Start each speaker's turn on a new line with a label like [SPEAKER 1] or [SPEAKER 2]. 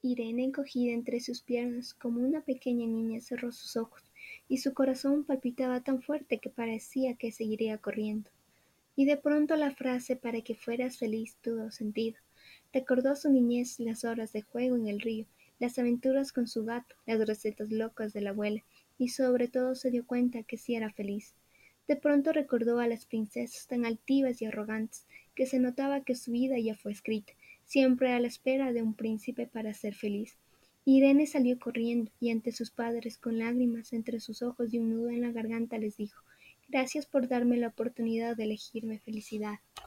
[SPEAKER 1] Irene, encogida entre sus piernas como una pequeña niña, cerró sus ojos, y su corazón palpitaba tan fuerte que parecía que seguiría corriendo. Y de pronto la frase "para que fueras feliz" tuvo sentido. Recordó su niñez, las horas de juego en el río, las aventuras con su gato, las recetas locas de la abuela, y sobre todo se dio cuenta que sí era feliz. De pronto recordó a las princesas tan altivas y arrogantes, que se notaba que su vida ya fue escrita, siempre a la espera de un príncipe para ser feliz. Irene salió corriendo, y ante sus padres, con lágrimas entre sus ojos y un nudo en la garganta, les dijo: «Gracias por darme la oportunidad de elegir mi felicidad».